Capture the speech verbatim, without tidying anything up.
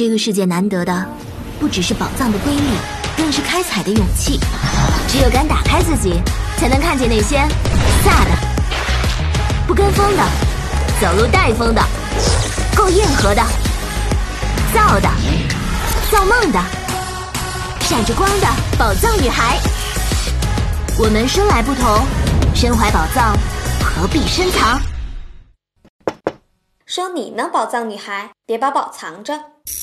这个世界难得的，不只是宝藏的瑰丽，更是开采的勇气。只有敢打开自己，才能看见那些飒的、不跟风的、走路带风的、够硬核的、造的、造梦的、闪着光的宝藏女孩。我们生来不同，身怀宝藏，何必深藏？ 说你呢，宝藏女孩，别把宝藏着。